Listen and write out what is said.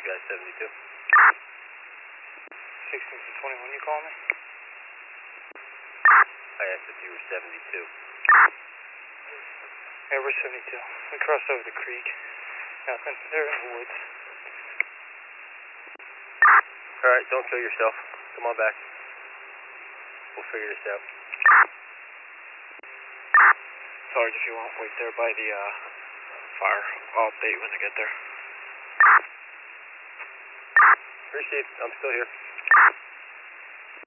guys 72. 16 to 21, you call me? I asked if you were 72. Yeah, we're 72. We crossed over the creek. Nothing. They're in the woods. Alright, don't kill yourself. Come on back. We'll figure this out. Sarge, if you want, wait there by the fire. I'll update you when I get there. Received. I'm still here.